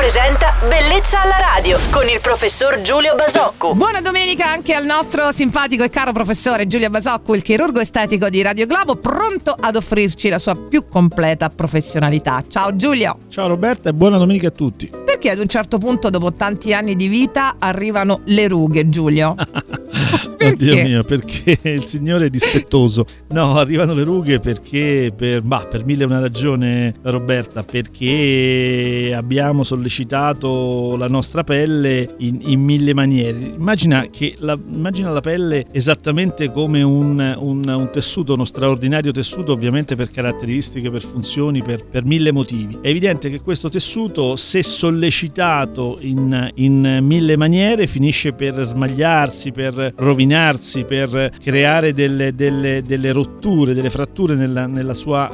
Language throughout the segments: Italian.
presenta Bellezza alla radio con il professor Giulio Basocco. Buona domenica anche al nostro simpatico e caro professore Giulio Basocco, il chirurgo estetico di Radio Globo, pronto ad offrirci la sua più completa professionalità. Ciao Giulio. Ciao Roberta e buona domenica a tutti. Perché ad un certo punto, dopo tanti anni di vita, arrivano le rughe, Giulio? Oddio mio, perché il Signore è dispettoso. No, arrivano le rughe perché per mille e una ragione, Roberta, perché abbiamo sollecitato la nostra pelle in mille maniere. Immagina la pelle esattamente come un tessuto, uno straordinario tessuto, ovviamente per caratteristiche, per funzioni, per mille motivi. È evidente che questo tessuto, se sollecitato in mille maniere, finisce per smagliarsi, per rovinarsi, per creare delle rotture, delle fratture nelle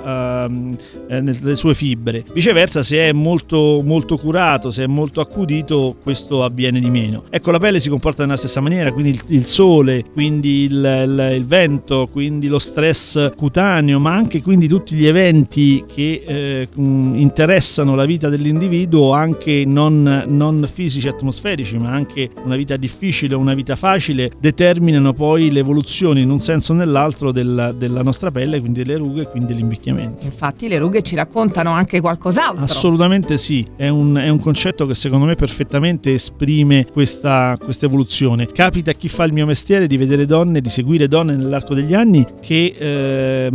sue fibre. Viceversa, se è molto, molto curato, se è molto accudito, questo avviene di meno. Ecco, la pelle si comporta nella stessa maniera, quindi il sole, quindi il vento, quindi lo stress cutaneo, ma anche quindi tutti gli eventi che interessano la vita dell'individuo, anche non fisici, atmosferici, ma anche una vita difficile o una vita facile, determinano poi l'evoluzione in un senso o nell'altro della nostra pelle, quindi delle rughe e quindi dell'invecchiamento. Infatti le rughe ci raccontano anche qualcos'altro. Assolutamente sì, è un concetto che secondo me perfettamente esprime questa evoluzione. Capita a chi fa il mio mestiere di vedere donne, di seguire donne nell'arco degli anni che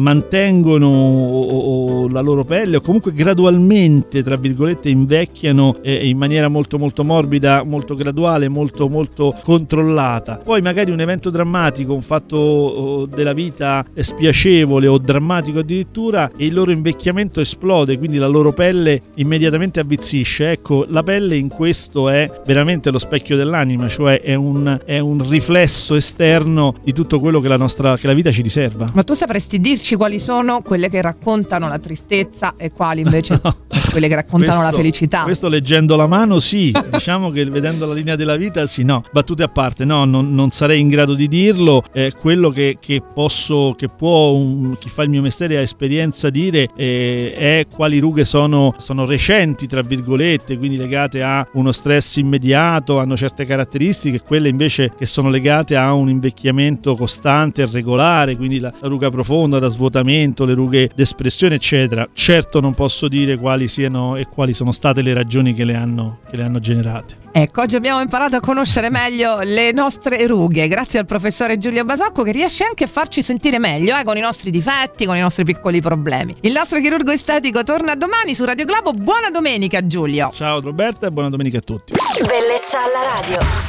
mantengono la loro pelle o comunque gradualmente, tra virgolette, invecchiano in maniera molto molto morbida, molto graduale, molto molto controllata. Poi magari un evento drammatico, un fatto della vita spiacevole o drammatico addirittura, e il loro invecchiamento esplode, quindi la loro pelle immediatamente avvizzisce. Ecco, la pelle in questo è veramente lo specchio dell'anima, cioè è un riflesso esterno di tutto quello che la vita ci riserva. Ma tu sapresti dirci quali sono quelle che raccontano la tristezza e quali invece quelle che raccontano la felicità? Questo leggendo la mano sì, diciamo che vedendo la linea della vita sì, no, battute a parte, no, non sarei in grado di dirlo. Quello che può chi fa il mio mestiere a esperienza dire è quali rughe sono recenti, tra virgolette, quindi legate a uno stress immediato, hanno certe caratteristiche, quelle invece che sono legate a un invecchiamento costante e regolare, quindi la ruga profonda da svuotamento, le rughe d'espressione, eccetera. Certo non posso dire quali siano e quali sono state le ragioni che le hanno generate. Ecco, oggi abbiamo imparato a conoscere meglio le nostre rughe grazie al professore Giulio Basocco, che riesce anche a farci sentire meglio con i nostri difetti, con i nostri piccoli problemi. Il nostro chirurgo estetico torna domani su Radio Globo. Buona domenica Giulio. Ciao Roberta e buona domenica a tutti. Bellezza alla radio.